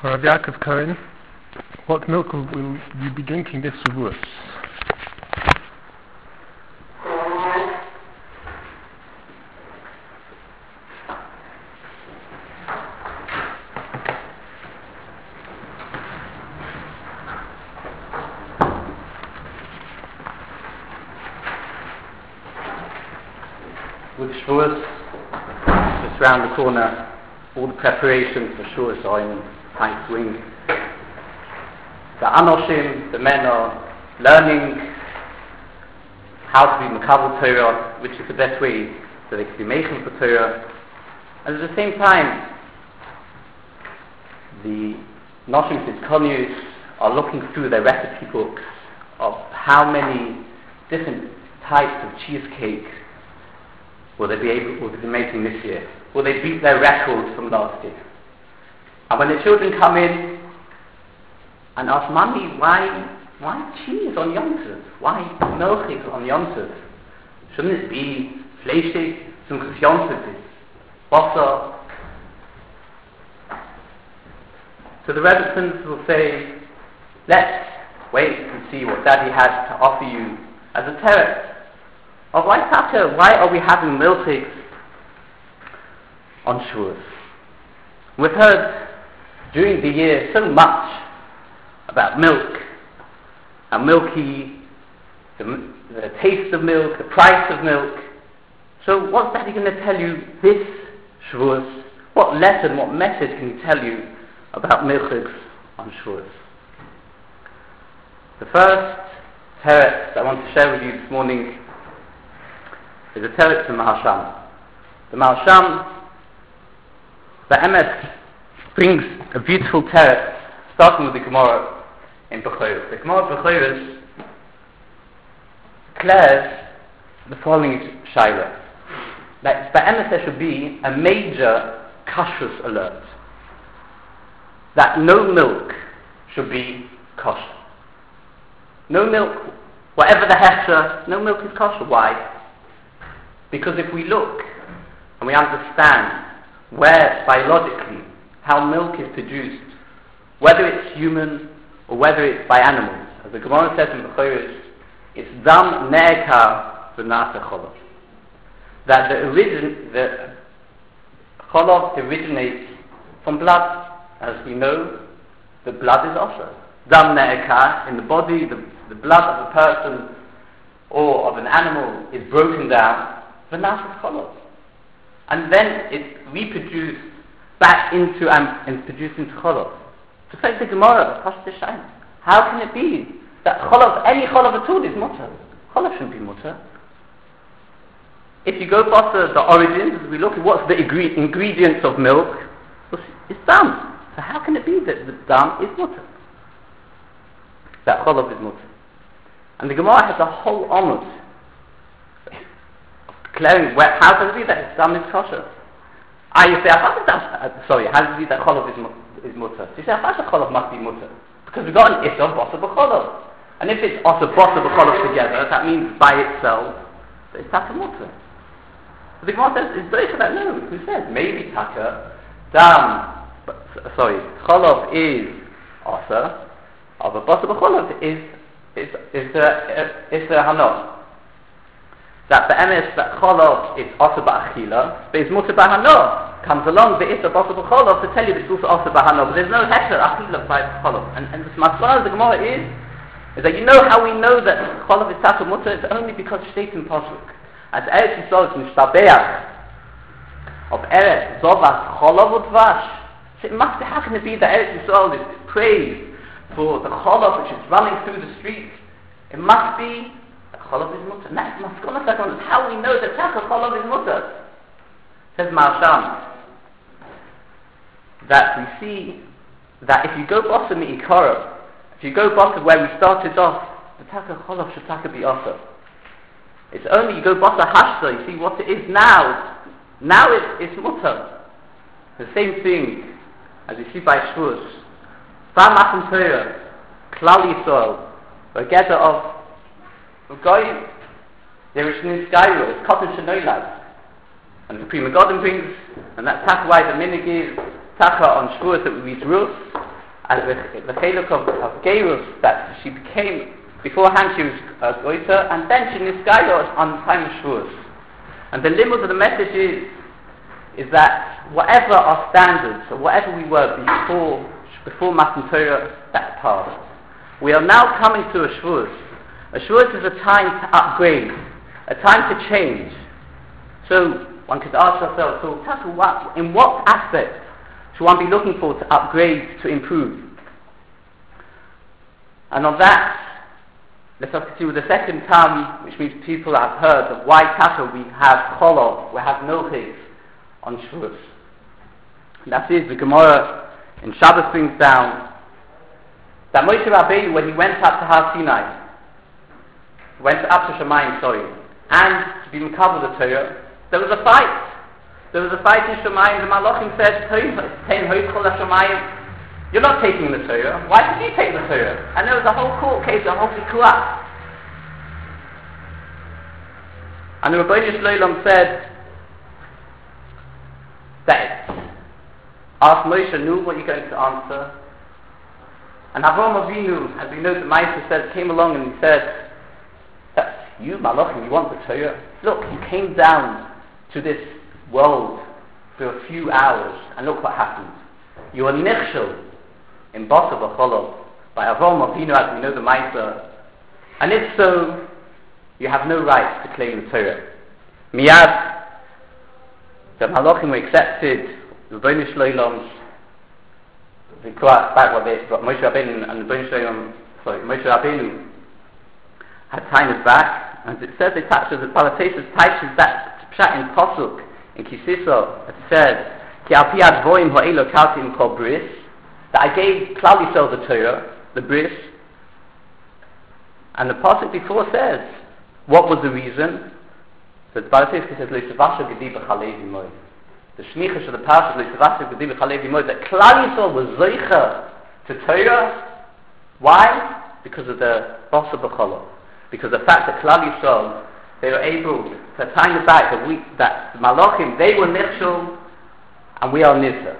Rav Yaakov Cohen, what milk will you be drinking this Shavuos? With Shavuos just round the corner, all the preparations for Shavuos are in high swing. The Anoshim, the men are learning how to be Makabel Torah, which is the best way that they can be making for Torah. And at the same time, the Noshim Tzidkonius are looking through their recipe books of how many different types of cheesecake will they be making this year. Will they beat their records from last year? And when the children come in and ask, Mummy, why cheese on Yom Tov? Why milchig on Yom Tov? Shouldn't it be fleischig? Simchas Yom Tov is Wasser. So the Rebbetzins will say, let's wait and see what Daddy has to offer you as a teretz. Of why are we having milchigs on Shavuos? We've heard during the year so much about milk, how milky, the taste of milk, the price of milk. So what's Daddy going to tell you this Shavuos? What lesson, what message can he tell you about milchigs on Shavuos? The first teretz I want to share with you this morning is a teretz from Maharsham. The Maharsham, the Emes, brings a beautiful teretz, starting with the Gemara in Bechoros. The Gemara Bechoros declares the following shaila: that by Emes there should be a major kashrus alert, that no milk should be kosher. No milk, whatever the hechsher, no milk is kosher. Why? Because if we look and we understand where biologically how milk is produced, whether it's human or whether it's by animals, as the Gemara says in Bechoros, it's dam ne'ekar v'nasa cholov. That the cholov originates from blood. As we know, the blood is also dam ne'ekar in the body. The blood of a person or of an animal is broken down. V'nasa cholov, and then it's reproduced back into and produced into cholov. To say the Gemara, how can it be that cholov, any cholov at all, is mutter? Cholov shouldn't be mutter. If you go past the origins, as we look at what's the ingredients of milk, it's dam. So how can it be that the dam is mutter? That cholov is mutter. And the Gemara has a whole omud declaring how does it be that dam is kosher? You say, how does it be that cholov is mutter? You say, how does cholov must be mutter? Because we've got an issa bossa b'cholov. And if it's also bossa b'cholov together, that means by itself, that it's taka mutter. But the Gemara says, it's very that no. Who says? Maybe taka, cholov is osa, but bossa b'cholov is a hanos. That the emes that cholov is also ba'achila, but it's mutter b'hano. Comes along the issa bossa b'cholov to tell you that it's also b'hano, but there's no hechsher achila by cholov. And the masala of the Gemara is that you know how we know that cholov is taka mutter? It's only because state in pasuk. As Eretz Yisrael is nishtabeach of Eretz zovas cholov udvash. So it must be, how can it be that Eretz Yisrael is praised for the cholov which is running through the streets? It must be cholov is mutter. That's how we know that taka cholov is mutter. Says Maharsham that we see that if you go bottom ikara, if you go bottom where we started off, the taka cholov should taka be also. It's only you go bottom hashta, you see what it is now. Now it's mutter. The same thing as you see by Shavuos. V'amachim Torah, Klal Yisrael, the gather of Goyim, there is no skyro, it's cotton shenoilad. And the Pri Megadim brings, and that's taka why the minig is taka on Shavuos that we read Rus, as the cheluk of Gerus, that she became, beforehand she was Goita, and then she Niskayot on time of Shavuos. And the limit of the message is that whatever our standards, or whatever we were before Matan Torah, that's past. We are now coming to a Shavuos. A Shavuos is a time to upgrade, a time to change. So one could ask ourselves, so in what aspect should one be looking for to upgrade, to improve? And on that, let's continue with the second term, which means people have heard of why Taka we have Cholov, we have Milchis on Shavuos. That is, the Gemara in Shabbos brings down that Moshe Rabbeinu, when he went up to Har Sinai, went up to Shemayim, and to be Mekabel the Torah, there was a fight. There was a fight in Shemayim. The Malachim said, you're not taking the Torah. Why did you take the Torah? And there was a whole court case, a whole Vikuah. And the Rebbeinu Shloim said that asked Moshe, knew what you're going to answer. And Avraham Avinu, as we know, the Ma'aser said, came along and he said, that's you, Malachim, you want the Torah? Look, you came down to this world for a few hours, and look what happened. You are nichshel in Basar V'Cholov by Avraham Avinu, as we know the Ma'aser. And if so, you have no right to claim the Torah. Miyad, the Malachim were accepted, the Rebbeinu Shloim's back what Moshe Rabbeinu and the Moshe Rabbeinu had Tainus back, and it says they touched the Palatesas touches that pshat in Pasuk in Kisiso. It said, "Ki al pi advoim ha'elo kaltim kol bris," that I gave Klal Yisrael the Torah, the bris, and the Pasuk before says, what was the reason? So the Palatesas says, "Leisavasha gedi b'chalevi moed." The shmicha of the parsha, Leisavasha gedi b'chalevi moed, that Klal Yisrael was zoicha to Torah. Why? Because of the Basar B'Cholov. Because the fact that Klal Yisrael, they were able to time the back that the Malachim, they were nichshel and we are nizah.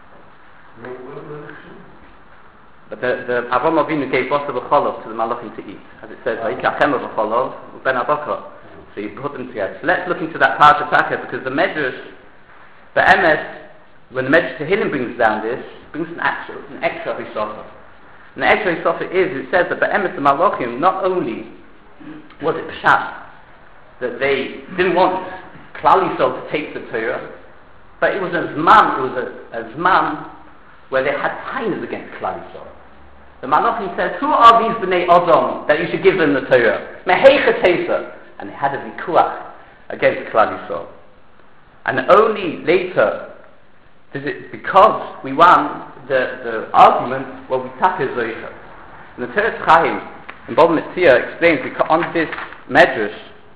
But the Avraham Avinu gave Basar B'Cholov to the Malachim to eat, as it says, "Vayikachem B'Cholov Ben Abakar." So you put them together. So let's look into that parsha Taka, because the Medrash, the Emes, when the Medrash Tehillim brings down this, brings an extra Hisofa. And the extra Hisofa is, it says that the Emes, the Malachim, not only was it Pshat that they didn't want Klal Yisrael to take the Torah, but it was a Zman where they had kindness against Klal Yisrael. The Malachim says, who are these Bnei Odom that you should give them the Torah? Meheicha Tesa. And they had a Vikuach against Klal Yisrael. And only later, because we won the argument, well, we tap his Zoicha. And the Teretz Chaim in Bava Metzia explains on this Medrash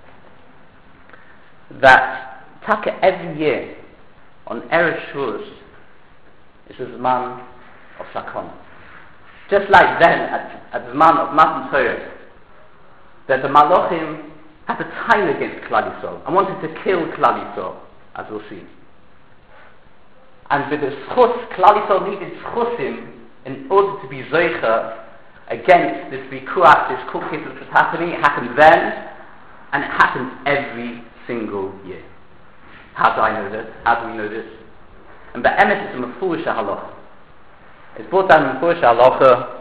that Taka every year on Erev Shavuos is a Zman of Sakon. Just like then at the Zman of Matan Torah, that the Malachim had a time against Klal Yisrael and wanted to kill Klal Yisrael, as we'll see. And with the schus, Klal Yisrael needed schusim in order to be zoicha against this vikuach, this cookies which was happening. It happened then, and it happens every single year. How do I know this? How do we know this? And the emes is a mefurish halacha. It's brought down in mefurish halacha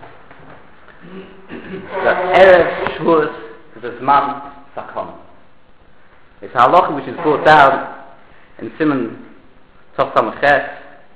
that Erev Shavuos is a Zman Sakon. It's a halacha which is brought down in Simon Tov Samachet.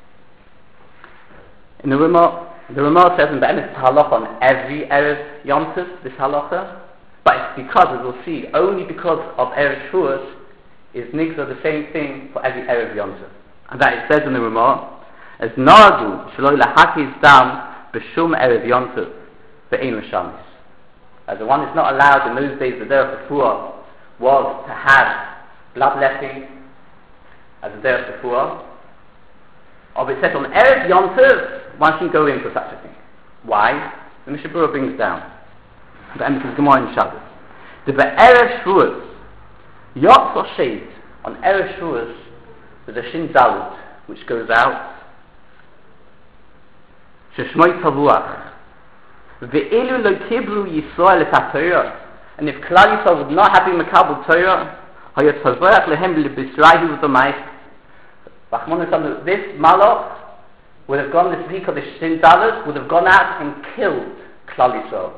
In the Ramah says in the emes, it's a halacha on every Erev Yom Tov, this halacha. But it's because, as we'll see, only because of Erev Shavuos is Nigza the same thing for every Erev Yom Tov. And that it says in the Ramah, as Naragu Shaloi Lahakiz Dam B'Shum Erev Yom Tov Ve'ein L'Shamis. As the one is not allowed in those days, the derech refuah was to have bloodletting as a derech refuah. Or it says on Erev Yom Tov, one shouldn't go in for such a thing. Why? The Mishnah Berurah brings down the end of the Gemara in Shabbos. The Erev Shavuos, Yot Soshed, on Erev Shavuos, with a Shin Dalet, which goes out. Sheshmoi Tavuach. Ve'elu lo kiblu Yisrael et ha-Torah. And if Klal Yisrael would not have been Makabel Torah, hayot Tavuach lehem lebisrahi v'domayich. This Malach would have gone, this week of the Shin Dalet, would have gone out and killed Klal Yisrael.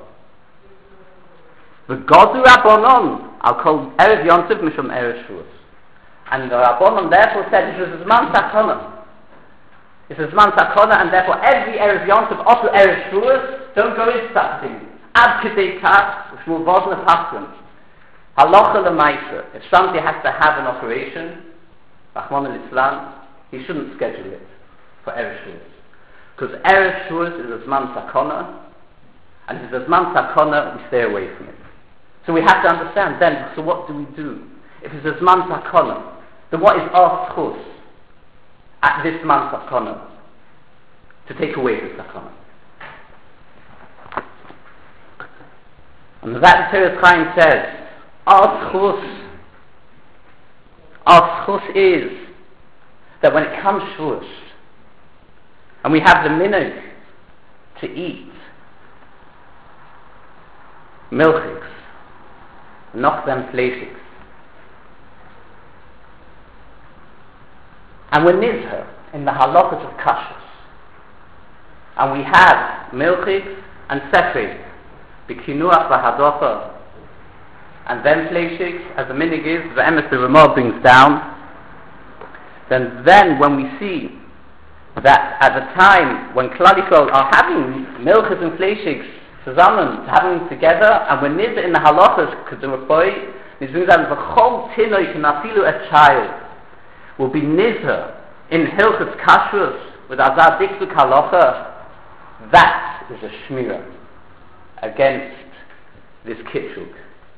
V'godu Rabbanon, I'll call Erev Yontiv Mishum Erev Shavuos. And the Rabbanon therefore said, it was Zman Sakona. It's a Zman Sakona, and therefore every Erev Yontiv, also Erev Shavuos, don't go into that thing. Ad Kedei Kat, which will wasn't a pattern. Halacha L'maisa, if somebody has to have an operation, Rahman al-Islam, he shouldn't schedule it for Erev Shavuos. Because Erev Shavuos is a Zman Sakona, and if it's a Zman Sakona, we stay away from it. So we have to understand then, so what do we do? If it's a Zman Sakona, then what is our schus at this Zman Sakona to take away the Sakona? And that the Torah Chaim says, our schus is that when it comes Shavuos, and we have the minhag to eat milchiks, noch them fleishiks, and we're nizher in the halachas of kashrus, and we have milchiks and sefrid, b'kinuach v'hadocha, and then fleishiks, as the minhag is, the emes the Ramah brings down, then when we see that at the time when Klal Yisrael are having milchas and fleishiks zusammen, having them together, and we're nizher in the halachas, kedurapoi, this means that the whole tinoik and afilu a child will be nizher in hilchas kashrus with azar dikduk halacha. That is a shmira against this kitchuk.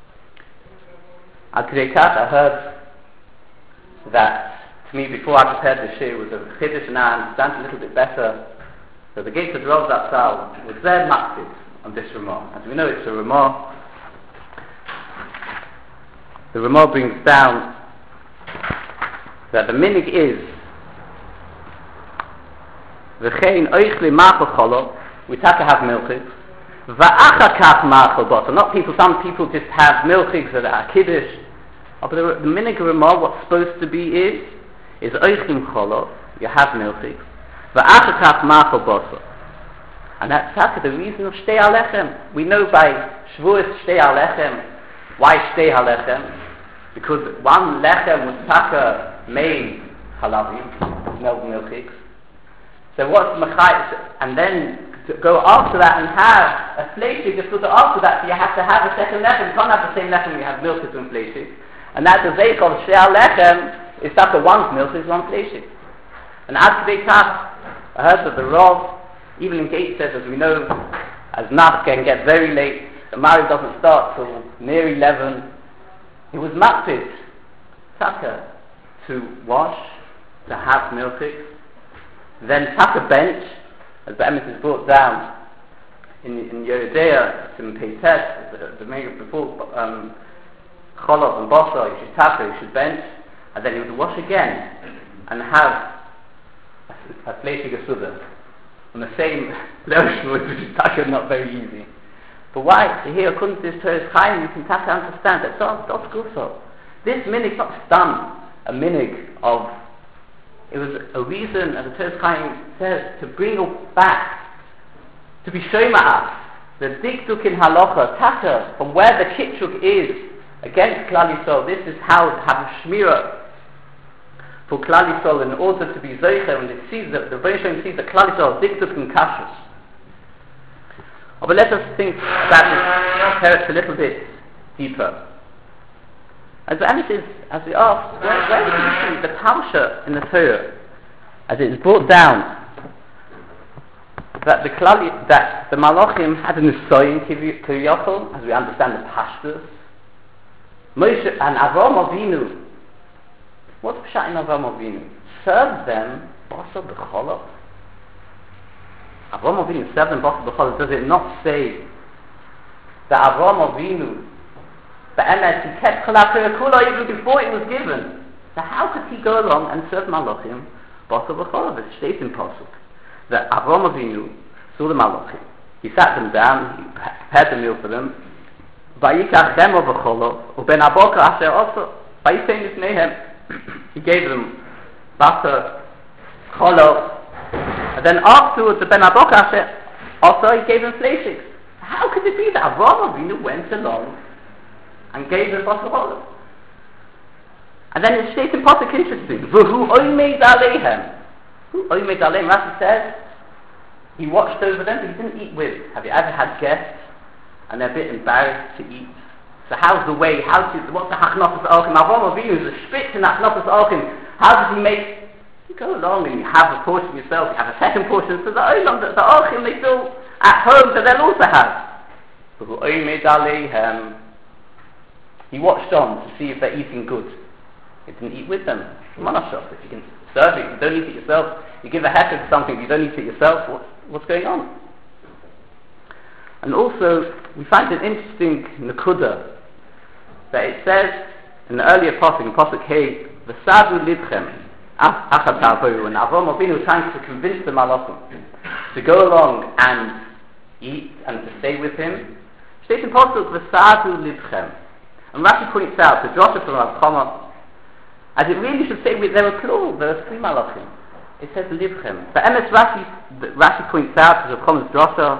Al Kedei Kat, I heard that to me before I prepared the shir was a chiddush, and now I understand a little bit better. So the Gates of Rav Zatzal was there maksid on this Ramah. As we know, it's a Ramah. The Ramah brings down that the minhag is v'chein oichli machal cholo, we have to have milchiks, v'achakach machal basa. Not people, some people just have milchiks that are kiddush. But the minhag Ramah, what's supposed to be is oichlim cholo, you have milchiks, v'achakach machal basa. And that's the reason of Shtei Alechem. We know by Shavuos Shtei Alechem. Why Shtei Alechem? Because one lechem was taka made halavim, no milchiks. So what's mechayis? And then to go after that and have a fleishik, just after that, so you have to have a second lechem. You can't have the same lechem when you have milchiks and fleishik. And that's the zeich of Shtei Alechem is taka one's milchiks, one fleishik. And Ad Kedei Kat, I heard that the Rav, even in Gate says, as we know, as Nach can get very late, the marriage doesn't start till near 11. He was makpid, taka, to wash, to have milchiks, then taka bench, as the emes is brought down in Yeridea, in Peites, the main before Cholov and Bosa, you should taka, you should bench, and then he would wash again and have a fleishig asuda. On the same level, which is taka not very easy. But why? So here, according to this Torah Chaim, you can taka understand that that's good so. This minhag not done a minhag of, it was a reason, as the Torah Chaim says, to bring it back, to be shoma'af, the dikduk in halacha, taka, from where the kitchuk is against Klal Yisrael. This is how to have a shmira for Klal Yisrael in order to be zoicher, when they see the Rebbeinu sees the Klal Yisrael dikduk and kashrus. But let us think about this teretz a little bit deeper. As the emes is, as we asked, where do you see the Parsha in the Torah, as it is brought down that the Malachim had an Nisoyin Kiviyachol, as we understand the Pashtus, Moshe and Avraham Avinu. What's Pshat in Avraham Avinu? Serve them Basar B'Cholov. Avraham Avinu served them Basar B'Cholov. Does it not say that Avraham Avinu, the emes, he kept Kol HaTorah even before it was given? So how could he go along and serve Malachim Basar B'Cholov? It states in Pasuk that Avraham Avinu saw the malachim. He sat them down, he prepared the meal for them. Vayikach chemo v'cholov, uben aboker asher oso. Vayitein lifneihem. He gave them butter, cholov, and then afterwards, uben aboker asher oso, he gave them fleishiks. How could it be that Avraham Avinu went along and gave them butter cholov? And then it states in Pasuk interesting. V'hu oimed aleihem. Who oimed aleihem? Rashi says he watched over them, but he didn't eat with. Have you ever had guests and they're a bit embarrassed to eat? So how's the way? What's the hachnafas achim? Avraham Avinu is a spitz in hachnafas achim. How does he make? You go along and you have a portion yourself. You have a second portion. So the achim they feel at home, so they'll also have. V'hu oimed aleihem. He watched on to see if they're eating good. He didn't eat with them. Manashov. If you can serve it, you don't eat it yourself. You give a heter to something, you don't eat it yourself. What's going on? And also, we find an interesting nakuda that it says in the earlier pasuk, in pasuk Hey, v'sadu lidchem achat ta'avoru, and Avraham Avinu was trying to convince the malachim to go along and eat and to stay with him. It states in pasuk v'sadu lidchem, and Rashi points out the drasha from Rav Chama, as it really should say, there were plural, there are three malachim. It says livchem. But MS Rashi points out, as Rav Chama's drasha,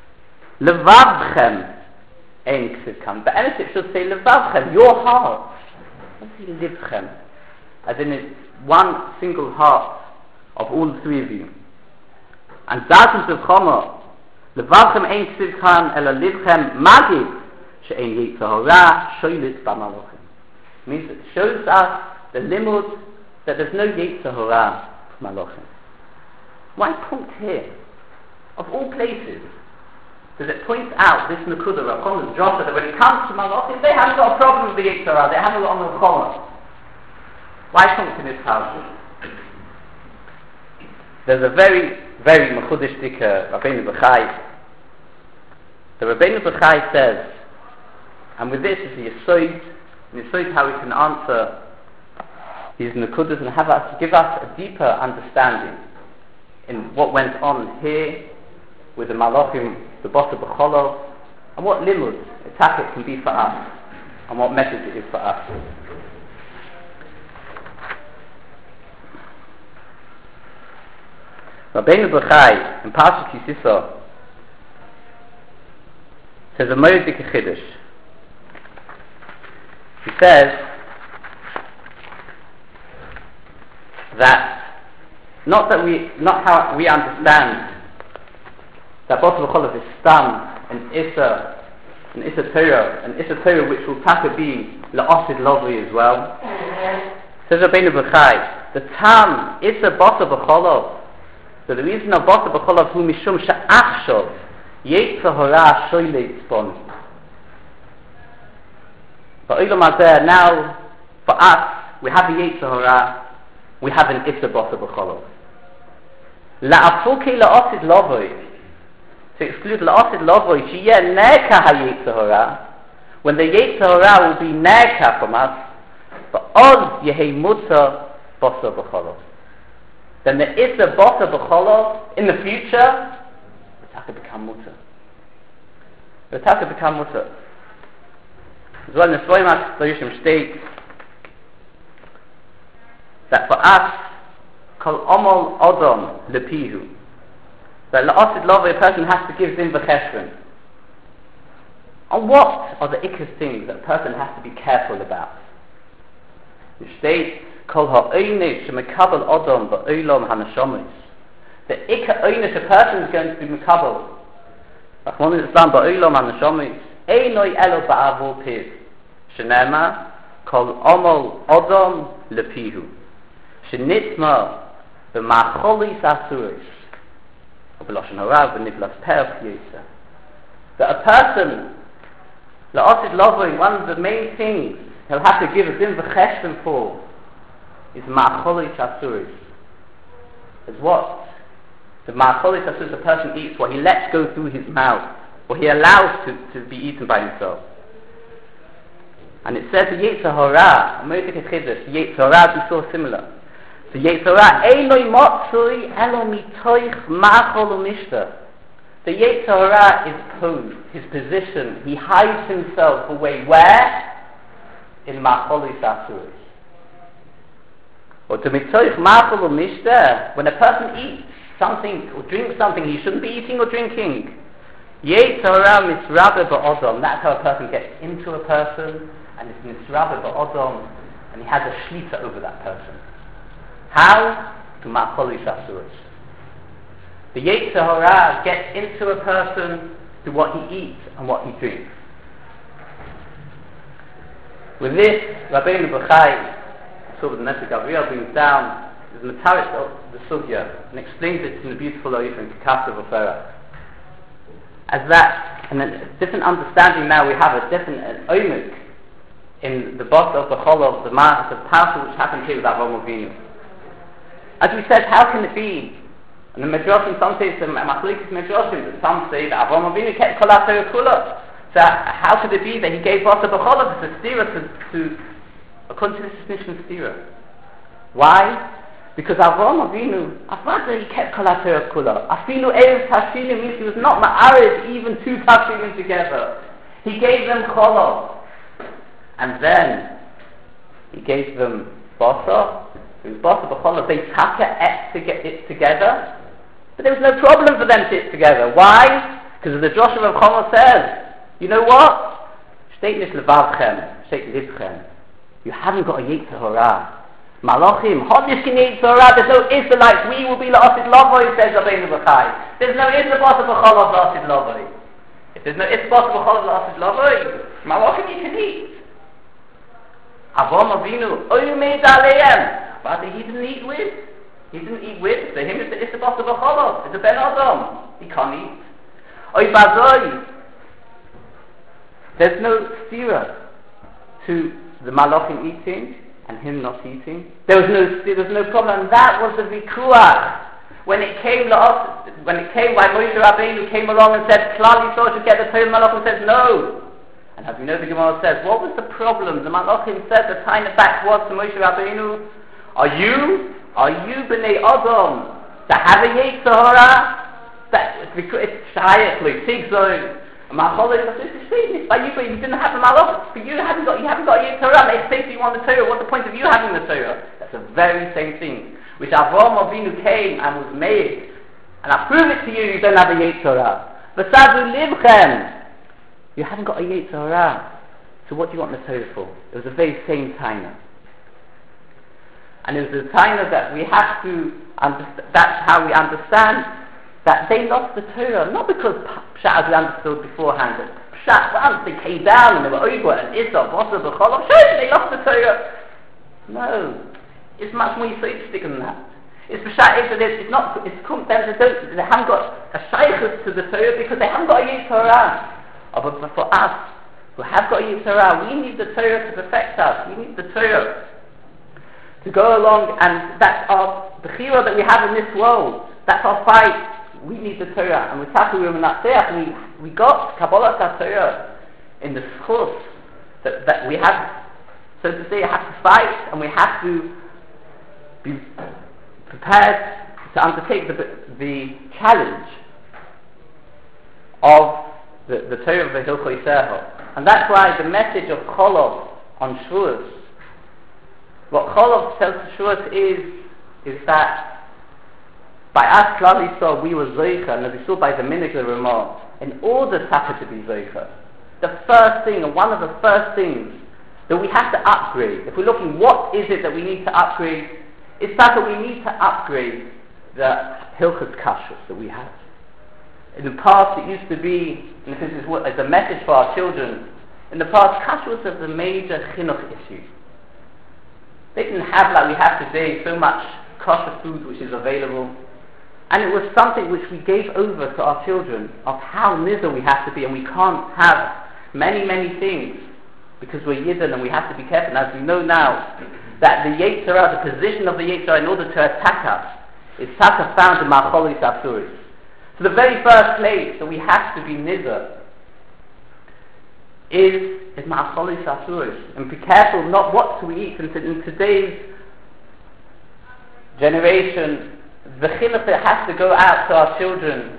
levavchem ein ksivkam. But MS it should say levavchem, your heart. What's the livchem? As in it's one single heart of all three of you. And that is Rav Chama, levavchem ein ksivkam ela livchem magid she'ein yitzahara shoylit b'malachim. Means it shows us the limud that there's no Yetzer Hara malachim. Why point here? Of all places, does it point out this Nakuda, Rav Chama's drasha, that when it comes to malachim, they haven't got a problem with the Yetzer Hara, they haven't got a Rav Chama. Why point in this house? There's a very, very Mechudesh Dika, Rabbeinu Bechai. The Rabbeinu Bechai says, and with this is the Yesod, and Yesod how we can answer these nakudas and give us a deeper understanding in what went on here with the malachim, the boss of B'cholov, and what limud, it can be for us, and what message it is for us. Rabbeinu Bechai in Parashat Yisisa says a very big chiddush. He says that not how we understand that Bos B'cholov is stam and Issa Torah, which will taka be la'osid lovely as well. Says Rabbeinu Bechai, the tam Issa Bos B'cholov, so the reason of Bos B'cholov hu mishum she'achshov Yetzer Hara shoyleit boni. But Olam Hazeh, now for us we have the Yetzer Hara, we have an Issa Bos B'cholov. La'afuke la'osid lovoi, to exclude la'osid lovoi, sheyeh neka ha'Yetzer Hara, when the Yetzer Hara will be neka from us, but oz yehei mutar Bos B'cholov. Then the Issa Bos B'cholov in the future will to become mutar. It will to become mutar. As well in the Svoimas Torishim states that for us, kol omol odom lepihu, that la'osid love a person has to give din v'cheshron. And what are the ikkas things that a person has to be careful about? It states kol ha'oinish shemekabel odom ba'olam hanashomis. The ikka oinish a person is going to be mekabel. Rachmana litzlan ba'olam hanashomis. Einoi elo ba'avul piv. Shenema kol omol odom lepihu. Shenitma b'macholis asuris. B'loshen hara v'nivlas perf yisa. That a person, la'osid loving, one of the main things he'll have to give a din v'cheshvan for is ma'acholis asuris. Is what? The ma'acholis asuris a person eats, what he lets go through his mouth, what he allows to be eaten by himself. And it says the Yetzer Hara, the Yetzer Hara is so similar. The Yetzer Hara einoi motzui elo mitoich ma'achol u'mishta. The Yetzer Hara is posed, his position, he hides himself away where? In Macholis Asuris. Or to mitzoich machol u'mishteh, when a person eats something or drinks something he shouldn't be eating or drinking, Yetzer Hara misrabe ba'odom, that's how a person gets into a person, and it's misrabe ba'odom, and he has a shlita over that person. How? To Macholis Asuris. The Yetzer Hara gets into a person through what he eats and what he drinks. With this, Rabbeinu Bechai, sort of the Nesek Gabriel, brings down the Mataris of the Sugya and explains it in a beautiful Oif in Kikasa V'Ferach. As that, and a different understanding now, we have a different oimik in the boss of the Cholov, the parcel which happened here with Avraham Avinu. As we said, how can it be? And the Medrashim, some say it's a Machlikis Medrashim, but some say that Avraham Avinu kept Kol HaTorah Kula. So how could it be that he gave Basa B'Cholov as a stira to according to this Mishnah stira? Why? Because Avraham Avinu, after he kept Kol HaTorah Kula, Afilu Erev Tashilim means he was not Ma'arid even two Tashilim together. He gave them Cholov. And then he gave them Basa. It was Basa B'Cholov. They ate it together. But there was no problem for them to eat together. Why? Because the Joshua of Chomer says, you know what? Shteit nis levavchem, shteit libchem. You haven't got a Yetzer Hara. Malachim, hodishkin Yetzer Hara. There's no Israelites. We will be la'asid lavoi, says Rabbeinu Bechai. There's no Israel Basa B'Cholov la'asid lavoi. If there's no Israel Basa B'Cholov la'asid lavoi, Malachim you can eat. Avraham Avinu, oyumeid aleim. But he didn't eat with. He didn't eat with. So him is the Isabas of B'Cholov. It's a Ben Adam. He can't eat. Oy bazoi. There's no stira to the Malachim eating and him not eating. There was no problem. And that was the Vikuach. When it came by Moshe Rabbeinu came along and said, Klal Yisrael should get the Torah, Malachim says no. And as we know, the Gemara says, what was the problem? The Malachim said, the tiny back was to Moshe Rabbeinu, Are you B'nei Adam to have a Yetzer Hara? It's Shayach, Tigzoi, Macholis. It's by you, but you didn't have a Malach. But you haven't got Yetzer Hara. They say you want the Torah. What's the point of you having the Torah? That's the very same thing which Avraham Avinu came and was made. And I prove it to you. You don't have a Yetzer Hara. V'sadu libchem. You haven't got a Yetzer Hara. So what do you want the Torah for? It was the very same time. And it was the time that we have to understand, that's how we understand that they lost the Torah, not because Pshat as we understood beforehand, that Pshat, once they came down and they were over and Isra, Bosa, B'Cholov, sure, they lost the Torah. No, it's much more esoteric than that. It's Pshat, they haven't got a Shaykhus to the Torah because they haven't got a Yetzer Hara. But for us, who have got a Yetzer Hara, we need the Torah to perfect us. We need the Torah to go along, and that's our bechira that we have in this world. That's our fight. We need the Torah, and with Tachurim and Natseach, we got Kabbalah Torah in the schus that we have, so to say, have to fight, and we have to be prepared to undertake the challenge of the Torah of the Hilchos Yisrael. And that's why the message of Cholov on Shavuos, what Cholov tells Shavuos is that by us Klal Yisrael we were Zoicha, and as we saw by the Minhag Ramah, in order to be Zoicha, the first thing, and one of the first things that we have to upgrade, if we're looking what is it that we need to upgrade, it's that we need to upgrade the Hilchos Kashrus that we have. In the past it used to be, and this is as a message for our children, in the past Kashrus was a major chinuch issue. They didn't have, like we have today, so much kosher food which is available. And it was something which we gave over to our children of how nizar we have to be, and we can't have many, many things because we're Yidden and we have to be careful. And as we know now, that the Yetzer Hara, the position of the Yetzer Hara in order to attack us, is taka found in Macholis Asuris. So the very first place that we have to be nizar is Macholis Asuris. And be careful not what to eat. And in today's generation, the chinuch that has to go out to our children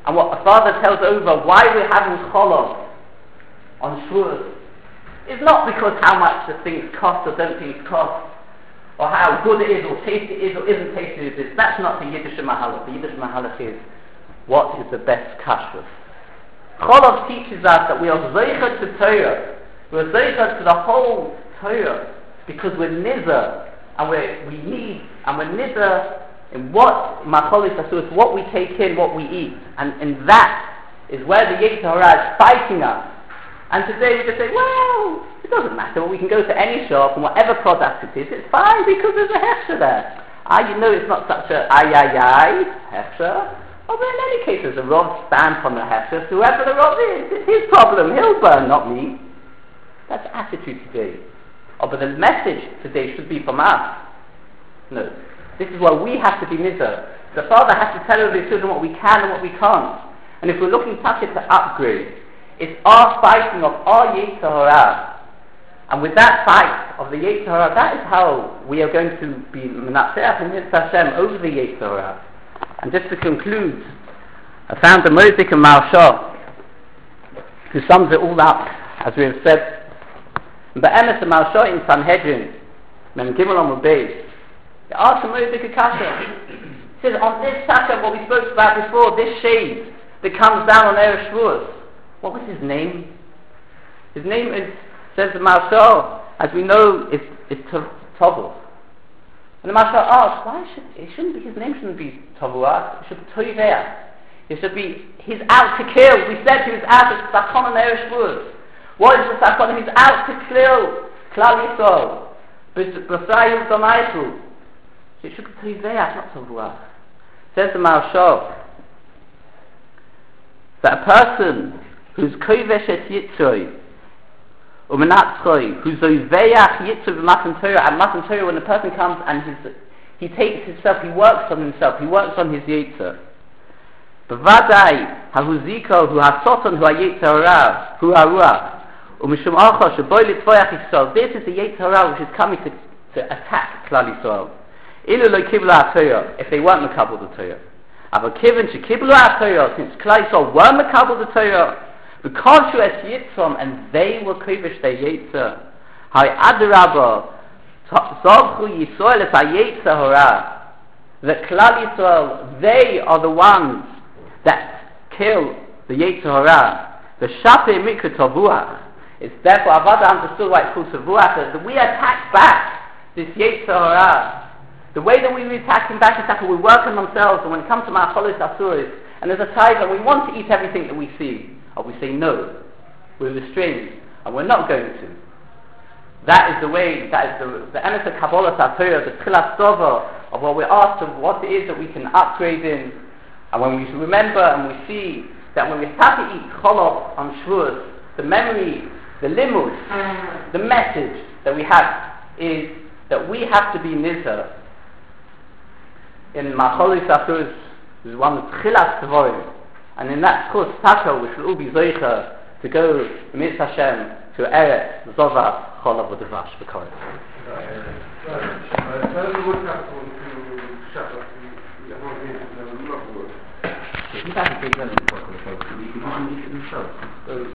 And what a father tells over why we're having cholov on Shavuos is not because how much the things cost or don't things cost, or how good it is or tasty it is or isn't tasty it is. That's not the Yiddish Mahalach. The Yiddish Mahalach is what is the best kashrus. Cholov teaches us that we are zeicha to Torah. We're zeicha to the whole Torah because we're nizar and we need and we're nizar in what macholis asus, what we take in, what we eat, and that is where the Yetzer Hara is fighting us. And today we just say, well, it doesn't matter. We can go to any shop and whatever product it is, it's fine because there's a hefsher there. You know it's not such a hefsher. But in any case, there's a Rav stamp on the hefsher. Whoever the Rav is, it's his problem. He'll burn, not me. That's attitude today. But the message today should be from us. No. This is where we have to be nizar. The father has to tell the children what we can and what we can't. And if we're looking to upgrade, it's our fighting of our Yetzer Hara. And with that fight of the Yetzer Hara, that is how we are going to be Menatzeach and Mitzvah Hashem over the Yetzer Hara. And just to conclude, I found the Mozik and Maharsha, who sums it all up, as we have said. Be'emes and Maharsha in Sanhedrin, Mem Gimel Amud Beis, they asked the Mozik a kasha. He says, on this kasha, what we spoke about before, this shade that comes down on Erev Shavuos, what was his name? His name is, says the Maharsha, as we know, is Tovul. And the Maharsha asked, his name shouldn't be Tovul, it should be Toiveh. It should be, he's out to kill. We said he was out to Sakon on Erev Shavuos. What is the Sakon? He's out to kill Klal Yisrael. B'Srayil Domaychu. It should be Toiveh, not Tovul. Says the Maharsha, that a person who's kovesh et yitzroi, umenatzroi, who's zoveach yitzroi v'matan Torah, at matan Torah, when a person comes and he takes himself, he works on himself, he works on his yitzer. B'vadai hahuziko hu hasoton hu ha-yitzer hara hu ha-ruach umishum acha sheboi litvoyach Yisrael. This is the yitzer hara which is coming to attack Klal Yisrael. Ilu lo kibla ha-Torah, if they weren't mekabel the Torah. Ava kivin shekiblu ha-Torah, since Klal Yisrael were mekabel the Torah, because you es yitzrom, and they were kovish their yetzer. Hai adrabah, zovchu Yisrael es ha-yetzer hara. The Klal Yisrael, they are the ones that kill the yetzer hara. The shape mikra tavuach. It's therefore Avada understood why it's called tavuach, that we attack back this yetzer hara. The way that we attack him back is that we work on themselves, and when it comes to Ma'acholis Asuris, and there's a time when we want to eat everything that we see, or we say no, we're restrained, and we're not going to. That is the way, that is the Emes Kabbalah Torah, the Tchilas Dova, of what we're asked of what it is that we can upgrade in. And when we remember and we see that when we start to eat Cholov on Shavuos, the memory, the limud, the message that we have is that we have to be nizar. In Macholis Asuris is one of Tchilas Tvorim. And in that course, Taka, we should all be Zoicha to go Mitzvah Hashem to Eretz, Zova, Cholav, Udevash, B'Korah. He's actually big